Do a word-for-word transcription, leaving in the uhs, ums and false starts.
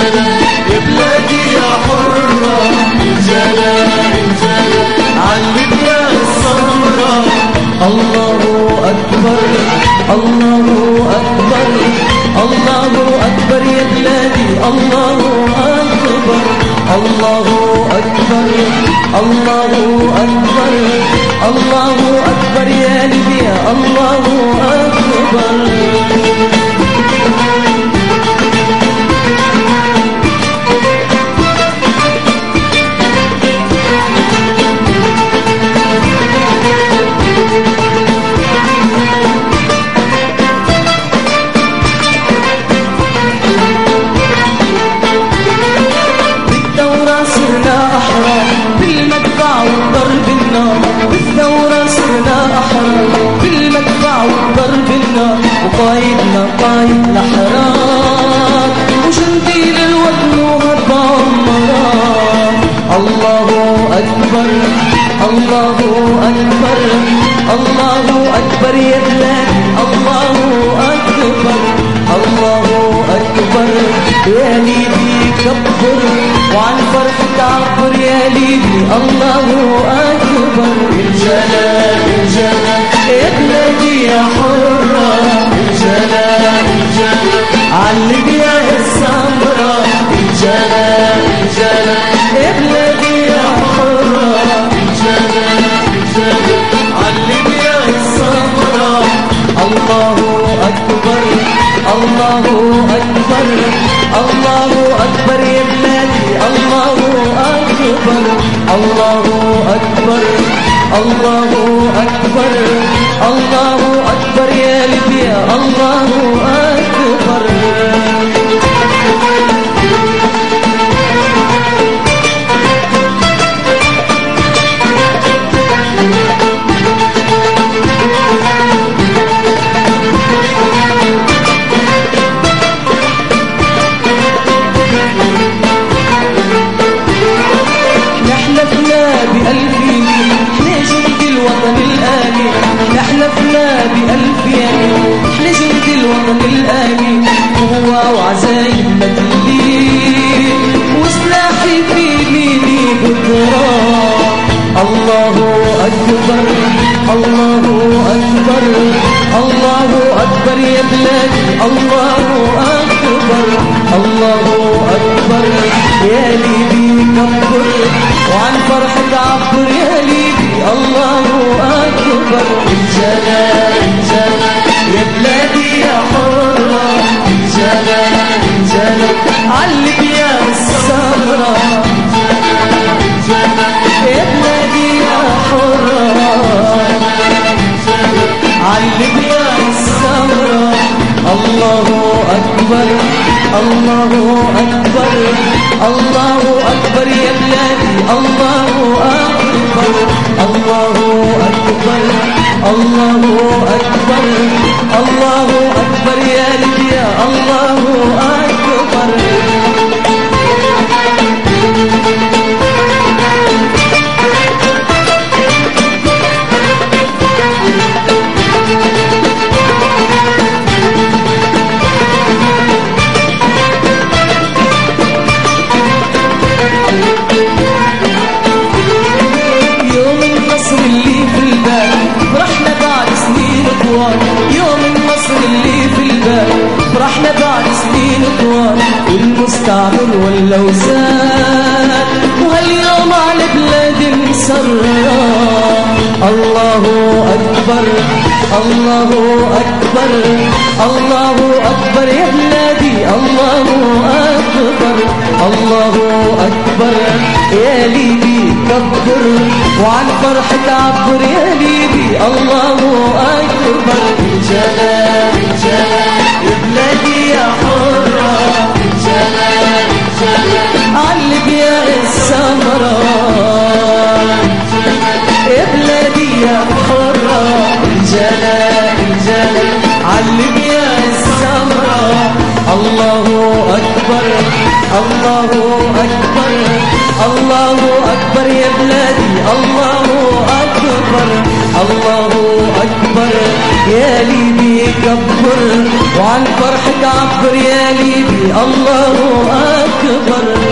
انجلى يا بلادي يا حرة، انجلى انجلى عالليبيا السمرة. الله أكبر الله أكبر الله أكبر يا بلادي، الله أكبر الله أكبر الله أكبر الله أكبر يا ليبيا، الله أكبر. وقايدنا قايد الأحرار وجندي للوطن وهربا مرار. الله أكبر الله أكبر الله أكبر يا بلادي، الله أكبر الله أكبر يا ليبي كبر وعن فرحك عبر يا ليبي، الله أكبر. انجلى انجلى يا بلادي يا حرة، انجلى انجلى عالليبيا السمرة. انجلى انجلى يا بلادي يا حرة، انجلى انجلى عالليبيا السمرة. الله أكبر الله أكبر الله أكبر يا بلادي، الله أكبر الله أكبر الله أكبر الله أكبر يا ليبيا، الله أكبر. نحلفنا بألف يمين احنا جند الوطن الآمن، نحلفنا بألف يمين احنا جند الوطن الآمن، قوة وعزايم مدلين وسلاحي في يميني بالضرار. الله أكبر الله أكبر الله أكبر يا بلادي، الله أكبر الله أكبر يا ليبي كبر وعن فرحك عبر يا ليبي، الله أكبر. انجلى انجلى يا بلادي يا حرة، انجلى انجلى عالليبيا السمرة. يا بلادي يا حرة، عالليبيا السمرة. الله أكبر الله أكبر الله أكبر يا بلادي، الله أكبر الله أكبر الله أكبر الله أكبر يا ليبيا، الله أكبر. فرحنا بعد سنين طوال والمستعمر واللوزان، وهاليوم على بلاد مسرة. الله أكبر الله أكبر الله أكبر يا بلادي، الله أكبر الله أكبر يا ليبي كبر وعن فرحك عبر يا ليبي، الله أكبر. انجلى انجلى يا بلادي يا حرة، انجلى انجلى عالليبيا السمرة. يا بلادي يا حرة، انجلى انجلى عالليبيا السمرة. الله أكبر الله أكبر الله أكبر يا بلادي، الله أكبر الله أكبر يا ليبي كبر وعن فرحك عبر يا ليبي الله أكبر.